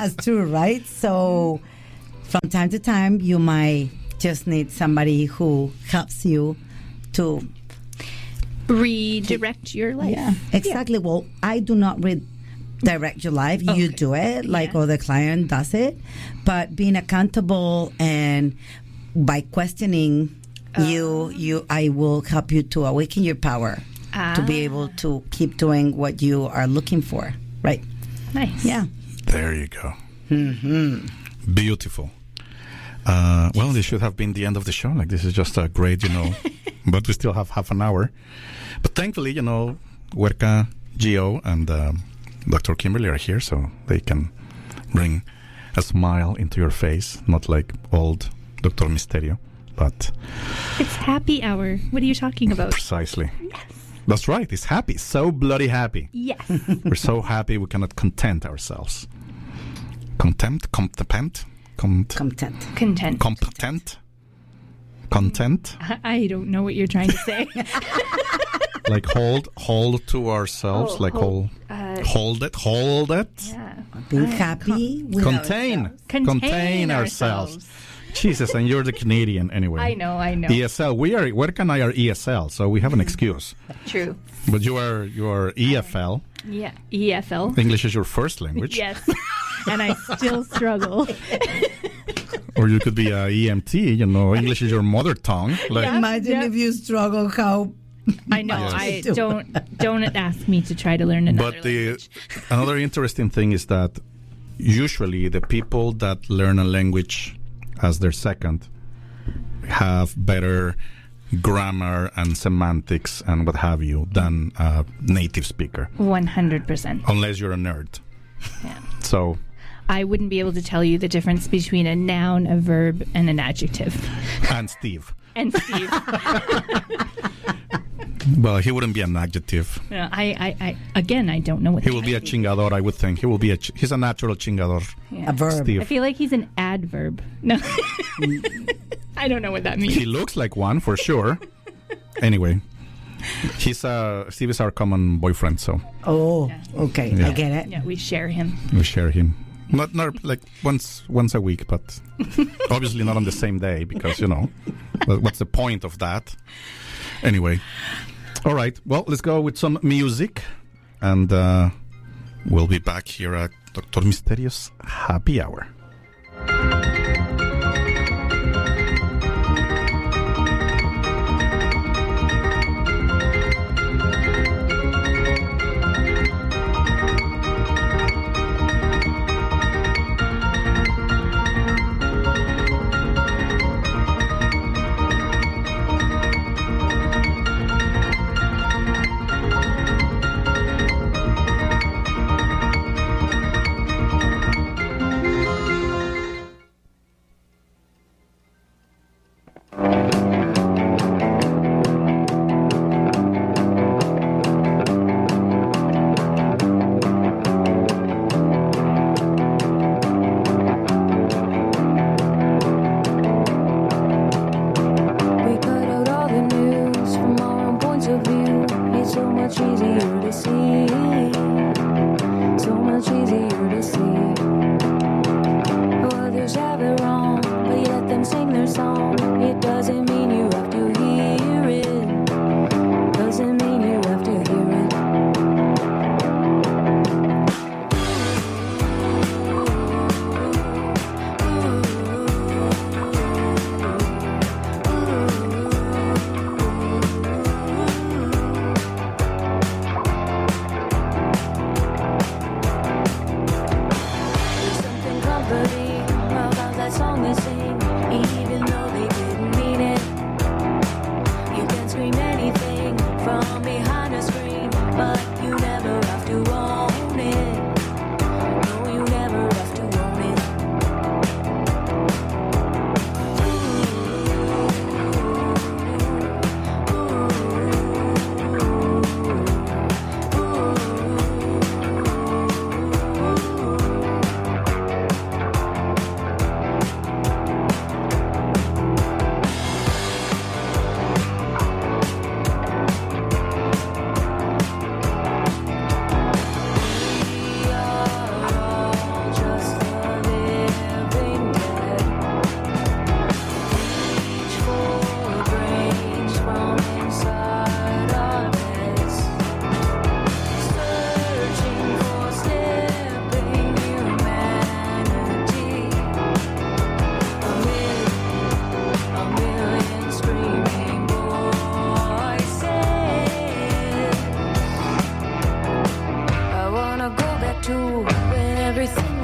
That's true, right? So from time to time, you might just need somebody who helps you to redirect your life. Yeah, exactly. Yeah. Well, I do not redirect your life. Okay. You do it like other client does it. But being accountable and by questioning I will help you to awaken your power to be able to keep doing what you are looking for. Right. Nice. Yeah. There you go. Mm-hmm. Beautiful. Well, this should have been the end of the show. Like, this is just a great, but we still have half an hour. But thankfully, Huerca, Gio, and Dr. Kimberly are here, so they can bring a smile into your face, not like old Dr. Misterio, but... It's happy hour. What are you talking about? Precisely. Yes. That's right. It's happy. So bloody happy. Yes. We're so happy we cannot content ourselves. Content? Content? I don't know what you're trying to say. Like hold to ourselves, hold it. Yeah. Be happy. Contain ourselves. Jesus, and you're the Canadian anyway. I know. ESL. Huerca and I are ESL, so we have an excuse. True. But you are EFL. Yeah, EFL. English is your first language. Yes. And I still struggle. Or you could be a EMT, English is your mother tongue. Like, imagine if you struggle, how... I know. Yes. Don't ask me to try to learn another language. Another interesting thing is that usually the people that learn a language as their second have better grammar and semantics and what have you than a native speaker. 100%. Unless you're a nerd. Yeah. So... I wouldn't be able to tell you the difference between a noun, a verb, and an adjective. And Steve. Well, he wouldn't be an adjective. No, I don't know what he will be a chingador, I would think. He's a natural chingador. Yeah. A verb. Steve. I feel like he's an adverb. No. I don't know what that means. He looks like one, for sure. Anyway. Steve is our common boyfriend, so. Oh, okay. Yeah. I get it. Yeah, we share him. Not like once a week, but obviously not on the same day because, what's the point of that? Anyway. All right. Well, let's go with some music. And we'll be back here at Dr. Misterio's Happy Hour.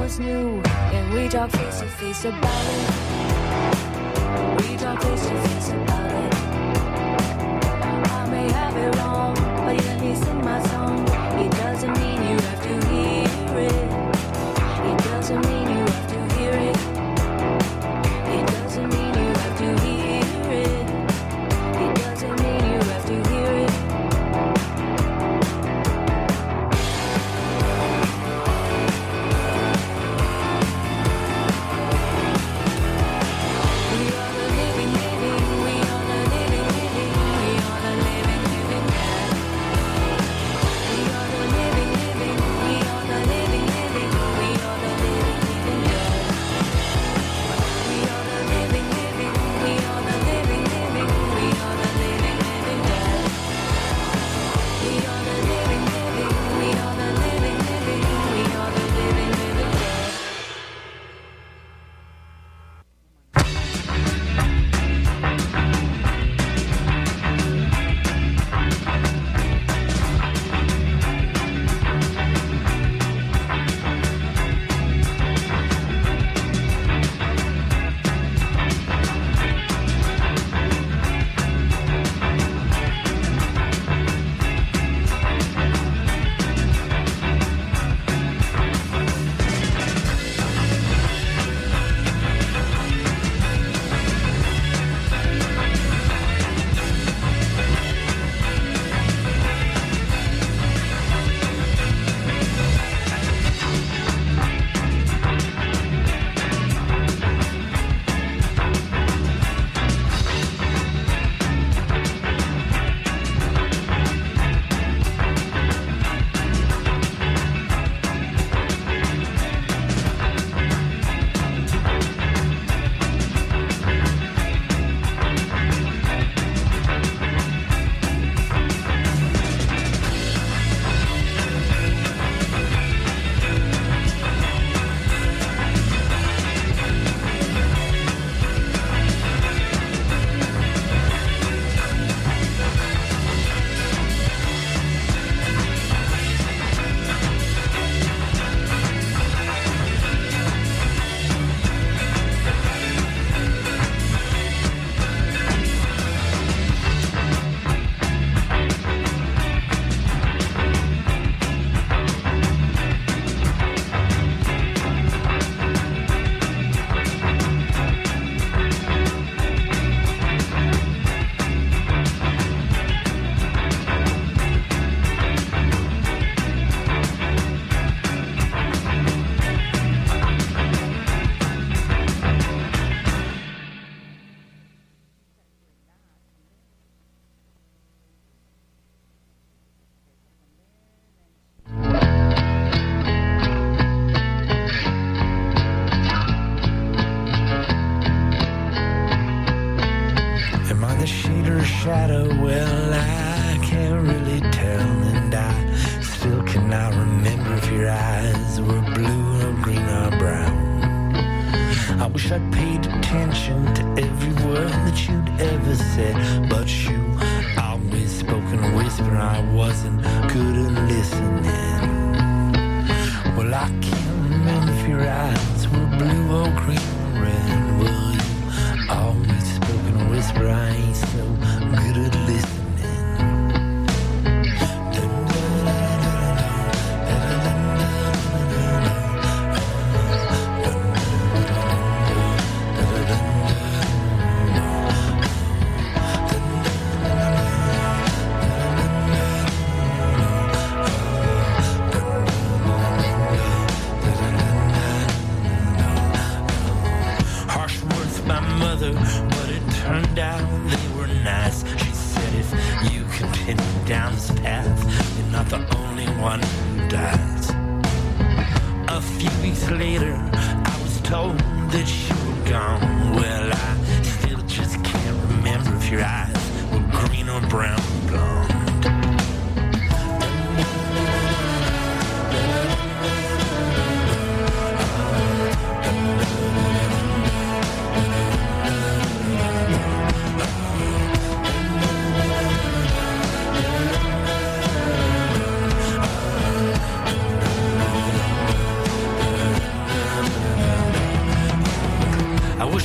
was new, and we talked face to face about it. We talked face to face about it. I may have it wrong, but you let me sing my song. It doesn't mean you have to hear it. It doesn't mean you have to hear it. It doesn't mean you have to hear it. It doesn't mean you have to hear it. We are the living, living. We are the living, living. We are the living, living dead. We are the living, living. We are the living, living. We are the living, living dead. We are the living, living. We are the living, living. We are the living, living dead. We are the living, living. We are the living, living. We are the living, living dead. Am I the shade or shadow? Well, I can't really tell, and I still cannot remember if your eyes were blue or green or brown. I wish I'd paid attention to every word that you'd ever said, but you always spoke in a whisper. I wasn't good at listening. Well, I can't remember if your eyes were blue or green or red. Well, you always spoke in a whisper. I ain't so good at listening. Harsh words from my mother, but it turned out they were nice. She said, if you continue down this path, you're not the only one who dies. A few weeks later, I was told that you were gone. Well, I still just can't remember if your eyes were green or brown or blonde.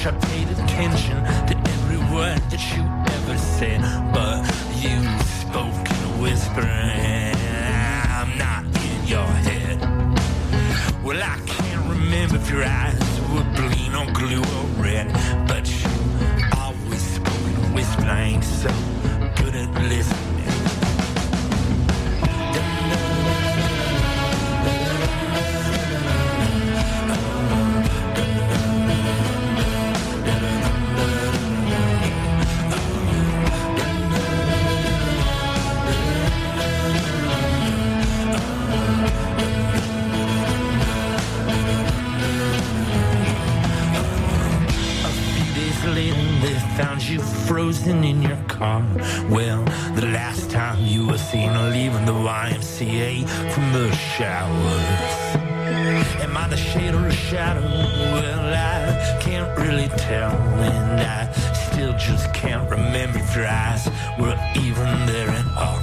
wish I paid attention to every word that you ever said, but you spoke in a whisper and I'm not in your head. Well, I can't remember if your eyes were green or blue or red, but you always spoke in a whisper. I ain't so good at listening. They found you frozen in your car. Well, the last time you were seen leaving the YMCA from the showers. Am I the shade or a shadow? Well, I can't really tell, and I still just can't remember if your eyes were even there at all.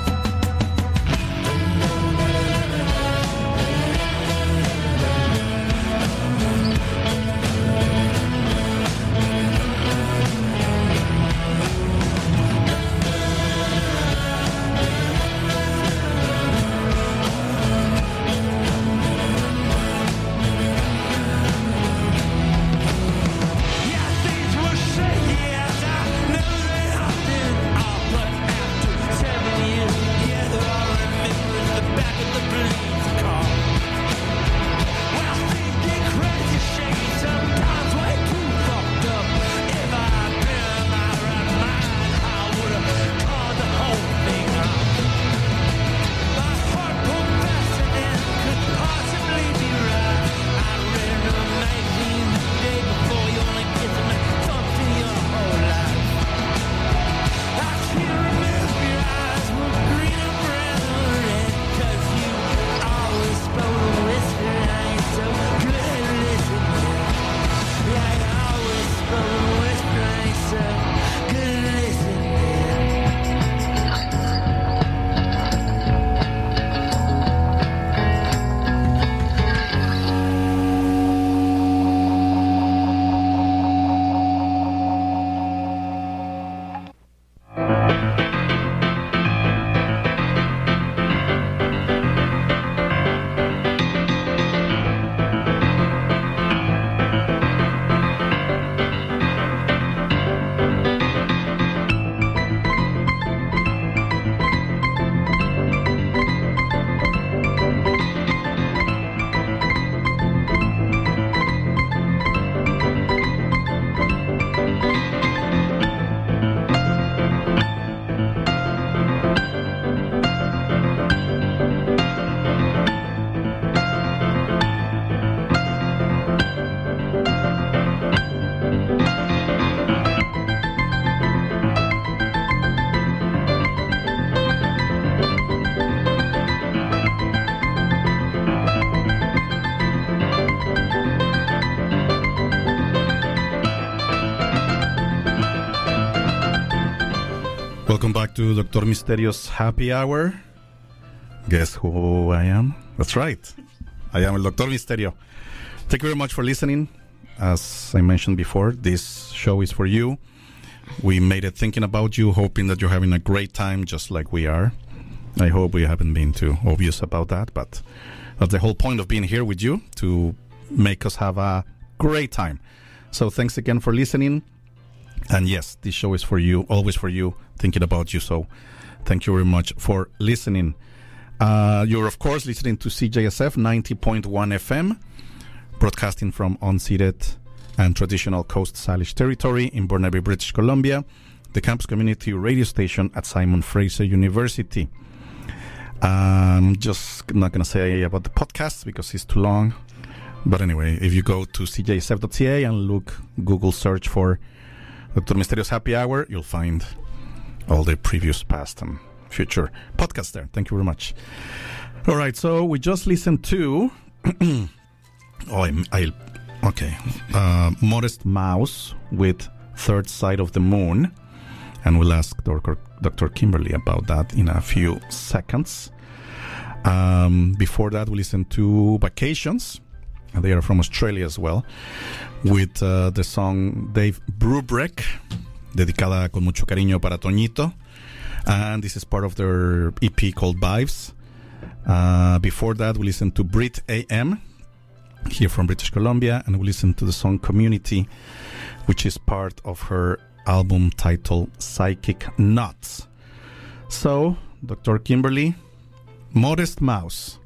Welcome back to Dr. Misterio's Happy Hour. Guess who I am? That's right. I am El Dr. Misterio. Thank you very much for listening. As I mentioned before, this show is for you. We made it thinking about you, hoping that you're having a great time just like we are. I hope we haven't been too obvious about that, but that's the whole point of being here with you, to make us have a great time. So thanks again for listening. And yes, this show is for you, always for you, thinking about you. So thank you very much for listening. You're, of course, listening to CJSF 90.1 FM, broadcasting from unceded and traditional Coast Salish territory in Burnaby, British Columbia, the campus community radio station at Simon Fraser University. I'm just not going to say about the podcast because it's too long. But anyway, if you go to cjsf.ca and Google search for Dr. Misterio's Happy Hour, you'll find all the previous, past, and future podcasts there. Thank you very much. All right, so we just listened to Modest Mouse with Third Side of the Moon, and we'll ask Dr. Kimberly about that in a few seconds. Before that, we listened to Vacations and they are from Australia as well, with the song Dave Brubeck, dedicada con mucho cariño para Toñito. And this is part of their EP called Vibes. Before that, we listened to Brit AM, here from British Columbia, and we listened to the song Community, which is part of her album titled Psychic Nuts. So, Dr. Kimberly, Modest Mouse.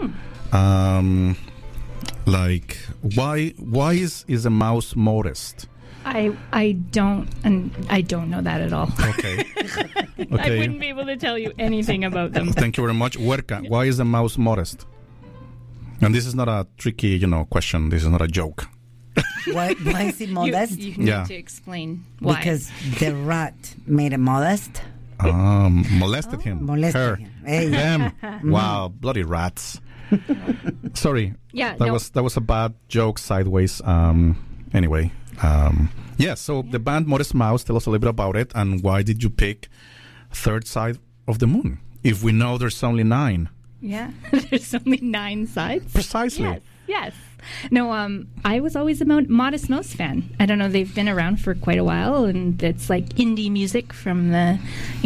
Like, why is a mouse modest? I don't know that at all. Okay. I wouldn't be able to tell you anything about them. Thank you very much. Huerca, why is a mouse modest? And this is not a tricky, question. This is not a joke. Why is it modest? You need Yeah. to explain why. Because the rat made it modest. Molested him. Molested Her. him. Hey. Them. Wow, bloody rats. Sorry. Yeah, That was a bad joke sideways. Anyway. So the band Modest Mouse, tell us a little bit about it, and why did you pick Third Side of the Moon? If we know there's only 9. Yeah, there's only 9 sides. Precisely. Yes. No, I was always a Modest Mouse fan. I don't know, they've been around for quite a while, and it's like indie music from the,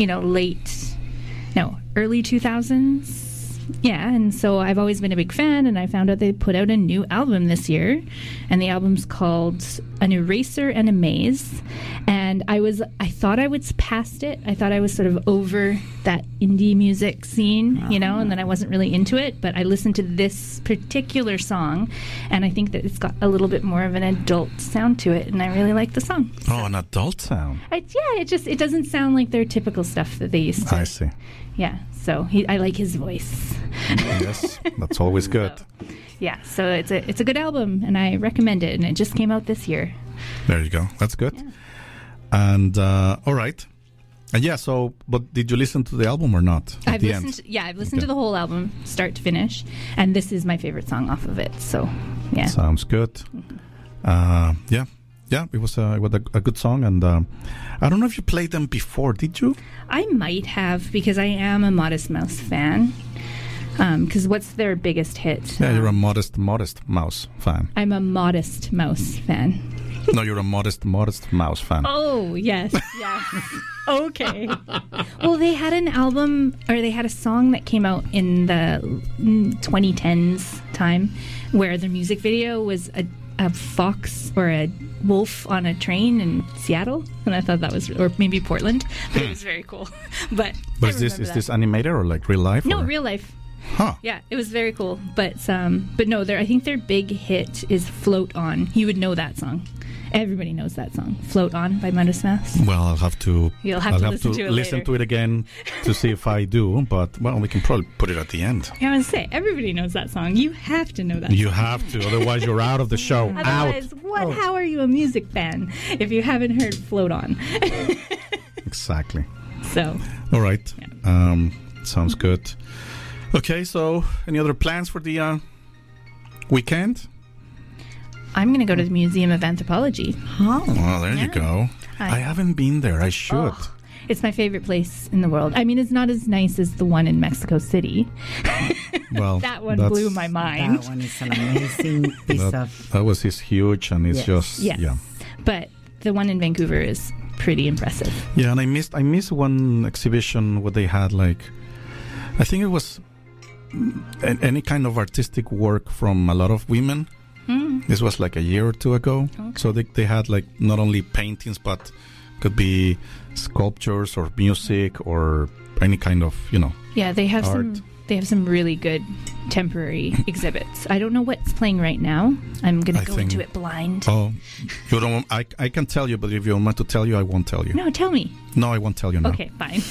early 2000s. Yeah, and so I've always been a big fan, and I found out they put out a new album this year, and the album's called An Eraser and a Maze. And I thought I was past it. I thought I was sort of over that indie music scene, and then I wasn't really into it. But I listened to this particular song, and I think that it's got a little bit more of an adult sound to it, and I really like the song. Oh, an adult sound. It doesn't sound like their typical stuff that they used to. I see. Yeah, so I like his voice. Yes, that's always good. Yeah, so it's a good album, and I recommend it. And it just came out this year. There you go. That's good. Yeah. And all right. And but did you listen to the album or not? I've listened to the whole album, start to finish, and this is my favorite song off of it. So, yeah. Sounds good. It was a good song, and I don't know if you played them before. Did you? I might have, because I am a Modest Mouse fan. Because what's their biggest hit? Yeah, you're a modest mouse fan. I'm a Modest Mouse fan. No, you're a modest mouse fan. Oh, yes. Okay. Well, they had an album, or they had a song that came out in the 2010s time, where the music video was a fox or a wolf on a train in Seattle, and I thought that was, or maybe Portland, but it was very cool. But is this animated or like real life? No, or? real life. Huh. Yeah, it was very cool. But no, I think their big hit is "Float On." You would know that song. Everybody knows that song, "Float On" by Modest Mouse. Well, I'll have to. You'll have to listen to it again to see if I do. But we can probably put it at the end. I was say everybody knows that song. You have to know that. You song. have to, otherwise you're out of the show. Otherwise, out. How are you a music fan if you haven't heard "Float On"? Exactly. So. All right. Yeah. Sounds good. Okay. So, any other plans for the weekend? I'm going to go to the Museum of Anthropology. Oh. Well, there you go. I haven't been there. I should. Oh, it's my favorite place in the world. I mean, it's not as nice as the one in Mexico City. Well, that one blew my mind. That one is an amazing piece of... That was huge, and it's just... Yes. Yeah. But the one in Vancouver is pretty impressive. Yeah, and I missed one exhibition where they had, like... I think it was any kind of artistic work from a lot of women. This was like a year or two ago. Okay. So they had like not only paintings, but could be sculptures or music or any kind of, Yeah, they have art. some really good temporary exhibits. I don't know what's playing right now. I'm going to go into it blind. Oh, you don't want, I can tell you, but if you want me to tell you, I won't tell you. No, tell me. No, I won't tell you now. Okay, fine.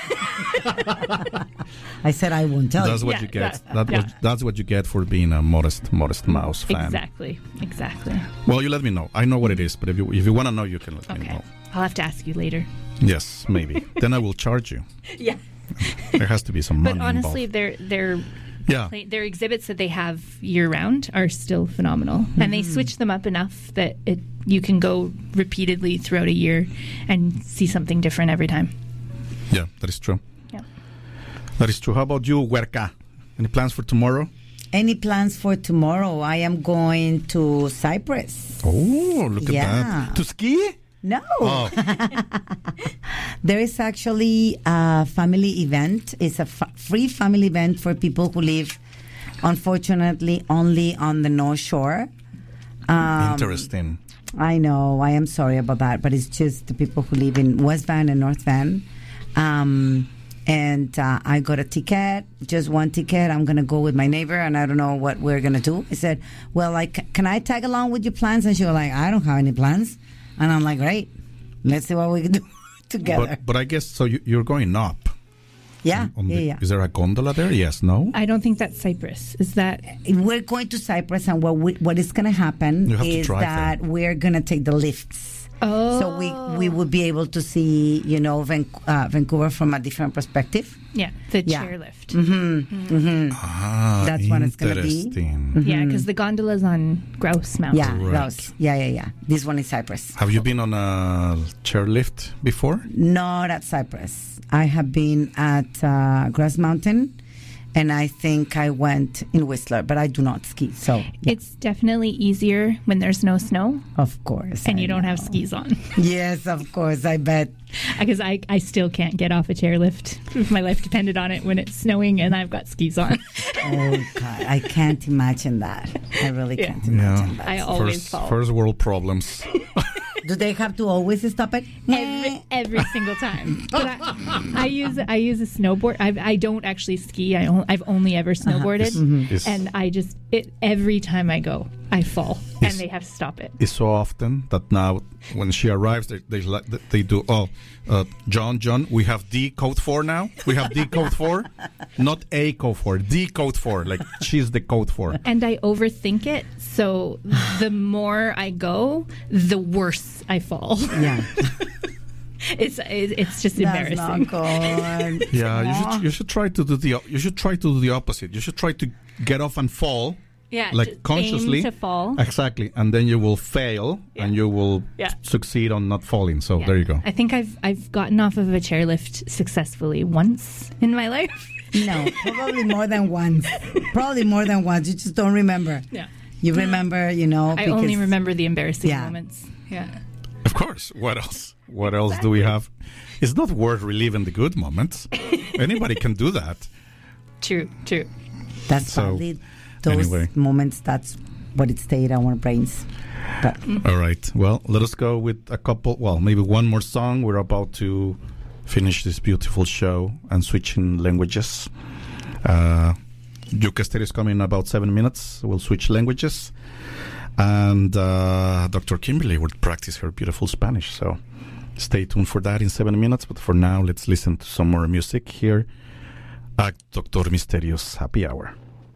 I said I won't tell That's you. what you get. That's what you get for being a modest mouse fan. Exactly. Well, you let me know. I know what it is, but if you want to know, you can let me know. I'll have to ask you later. Yes, maybe. Then I will charge you. Yeah. There has to be some money But honestly, involved. their exhibits that they have year round are still phenomenal, and they switch them up enough that you can go repeatedly throughout a year and see something different every time. Yeah, that is true. Yeah. That is true. How about you, Huerca? Any plans for tomorrow? Any plans for tomorrow? I am going to Cyprus. Oh, look at Yeah. that. To ski? No. Oh, There is actually a family event. It's a free family event for people who live, unfortunately, only on the North Shore. interesting. I know. I am sorry about that, but it's just the people who live in West Van and North Van. And I got a ticket, just one ticket. I'm going to go with my neighbor, and I don't know what we're going to do. I said, well, like, can I tag along with your plans? And she was like, I don't have any plans. And I'm like, great. Let's see what we can do together. But I guess, so you're going up. Yeah, on the- yeah. Is there a gondola there? Yes, no? I don't think that's Cyprus. Is that? We're going to Cyprus, and what is going to happen You have to is drive that we're going to take the lifts. Oh. So we would be able to see, Vancouver from a different perspective. Yeah, the Yeah. chairlift. Ah, That's what it's gonna be. interesting. Yeah, because the gondola's on Grouse Mountain. Yeah, Right. Rouse. Yeah. This one is Cyprus. Have you been on a chairlift before? Not at Cyprus. I have been at Grass Mountain, and I think I went in Whistler, but I do not ski. So, yeah, It's definitely easier when there's no snow of course. and I you don't have know. skis on. Yes, of course. I bet. Because I still can't get off a chairlift if my life depended on it when it's snowing and I've got skis on. Oh, God. I can't imagine that. I really Yeah. can't imagine that. I always fall. First world problems. Do they have to always stop it? Every single time. But I use a snowboard. I don't actually ski. I've only ever snowboarded, It's- and every time I go, I fall, and they have to stop it. It's so often that now when she arrives, they do, John, we have D code 4 now. We have D code 4, not A code 4, D code 4. Like she's the code 4. And I overthink it, so the more I go, the worse I fall. Yeah. It's just That's embarrassing. not good. Yeah, you should try to do the opposite. You should try to get off and fall. Yeah, Like just consciously aim to fall. Exactly, and then you will fail and you will Yeah. succeed on not falling. So Yeah. there you go. I think I've gotten off of a chairlift successfully once in my life. No, probably more than once. Probably more than once. You just don't remember. Yeah. You remember, I only because- remember the embarrassing Yeah. moments. Yeah. Of course. What else? What else do we have? It's not worth reliving the good moments. Anybody can do that. True. That's So, probably those anyway. moments. That's what it stayed on our brains. But All right. Well, let us go with a couple. Well, maybe one more song. We're about to finish this beautiful show and switching languages. Yucaster is coming in about 7 minutes. We'll switch languages. And Dr. Kimberly will practice her beautiful Spanish. So stay tuned for that in 7 minutes. But for now, let's listen to some more music here at Dr. Mysterious Happy Hour.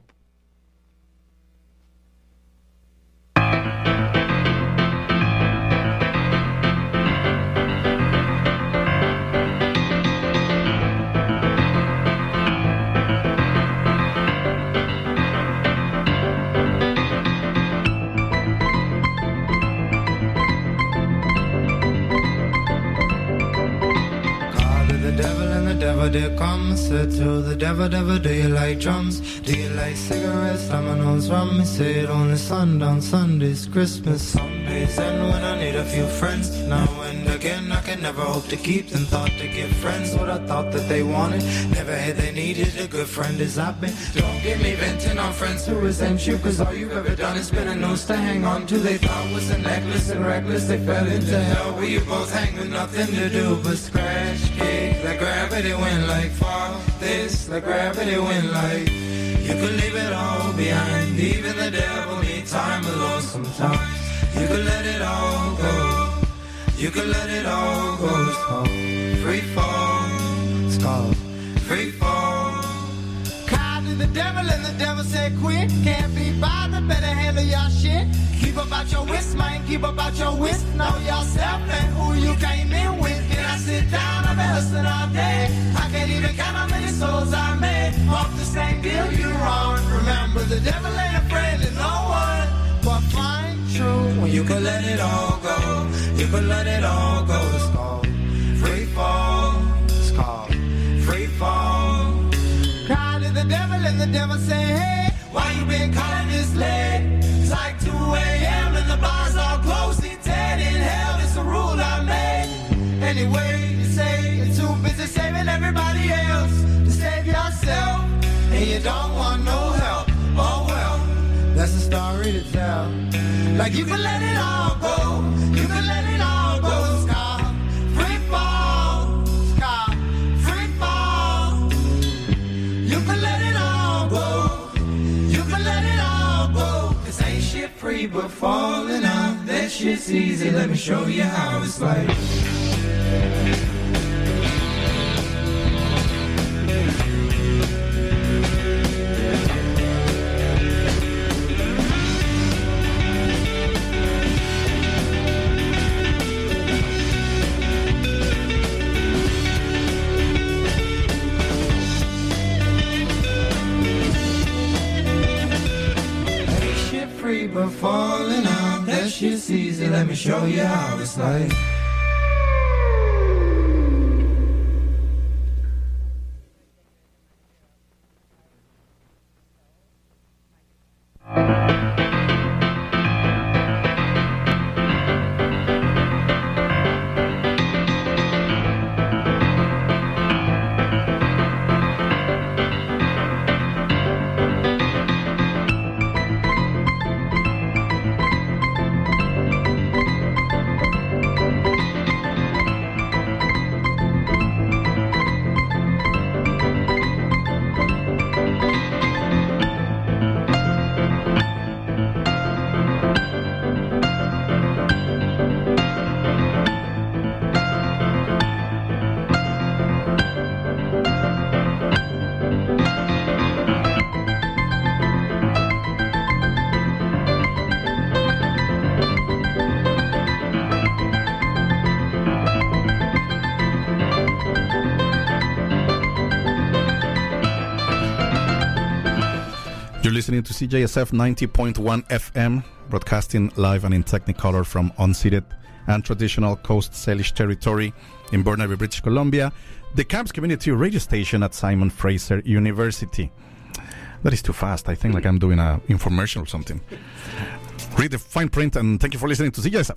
Call to the devil and the devil did come. Said to the devil, devil, do you like drums? Do you like cigarettes, dominoes, rum? He said only sundown Sundays, Christmas Sundays. And when I need a few friends, now and again I can never hope to keep them. Thought to give friends what I thought that they wanted. Never had they needed a good friend as I've been. Don't get me venting on friends who resent you, cause all you've ever done is been a noose to hang on to. They thought was a necklace and reckless. They fell into hell where you both hang with nothing to do but scratch, kick, like gravity went like fall. This, like gravity went like. You could leave it all behind. Even the devil needs time alone sometimes. You could let it all go. You could let it all go. It's called free fall. It's called free fall. Called to the devil and the devil said quit. Can't be bothered, better handle your shit. Keep about your wrist, man, keep about your wrist. Know yourself and who you came in with. Can I sit down? I've been hustling all day. I can't even count how many souls I made. Off the same deal you wrong. Remember the devil ain't afraid of no one. But find true when you can let it all go. You can let it all go. It's called free fall. It's called free fall. Cry to the devil and the devil say, hey, Why you been calling this late? It's like 2 a.m. and the bars all closed. See, dead in hell, it's a rule I made. Anyway, you say you're too busy saving everybody else to save yourself, and you don't want no help. Oh well, that's a story to tell. Like you can let it all go, you can let it all go. Sky, free fall, sky, free fall. You can let it all go, you can let it all go. 'Cause ain't shit free but falling out. That shit's easy, let me show you how it's like. Free but falling out, that shit's easy, let me show you how it's like. Listening to CJSF 90.1 FM, broadcasting live and in Technicolor from unceded and traditional Coast Salish territory in Burnaby, British Columbia, the Camps Community Radio Station at Simon Fraser University. That is too fast. I think like I'm doing an infomercial or something. Read the fine print, and thank you for listening to CJSF.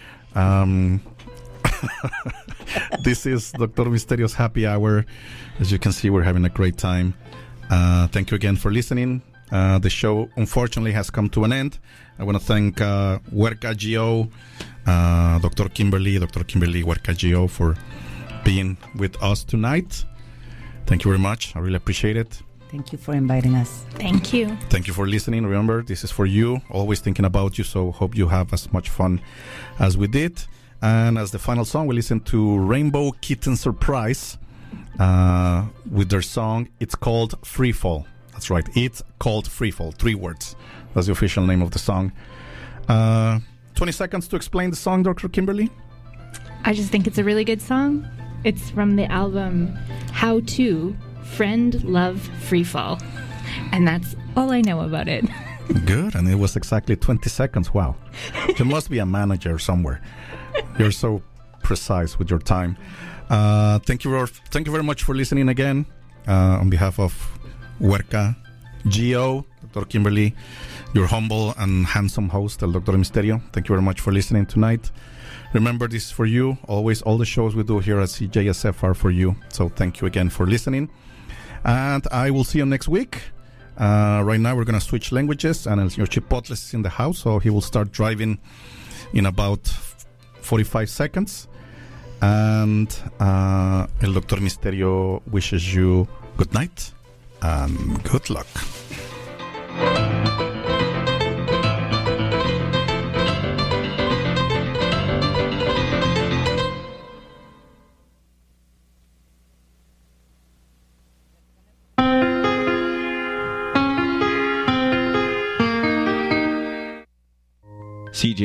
This is Dr. Misterio's Happy Hour. As you can see, we're having a great time. Thank you again for listening. The show, unfortunately, has come to an end. I want to thank Huerca GO, Dr. Kimberly Huerca GO, for being with us tonight. Thank you very much. I really appreciate it. Thank you for inviting us. Thank you. Thank you for listening. Remember, this is for you. Always thinking about you, so hope you have as much fun as we did. And as the final song, we listen to Rainbow Kitten Surprise with their song. It's called Free Fall. That's right. It's called Free Fall. 3 words. That's the official name of the song. 20 seconds to explain the song, Dr. Kimberly. I just think it's a really good song. It's from the album How To Friend Love Free Fall. And that's all I know about it. Good. And it was exactly 20 seconds. Wow. You must be a manager somewhere. You're so precise with your time. Thank you very much for listening again. On behalf of Huerca GO, Dr. Kimberly, your humble and handsome host, El Dr. Misterio. Thank you very much for listening tonight. Remember, this is for you. Always, all the shows we do here at CJSF are for you. So thank you again for listening. And I will see you next week. Right now, we're going to switch languages. And El Señor Chipotles is in the house, so he will start driving in about 45 seconds. And El Dr. Misterio wishes you good night and good luck.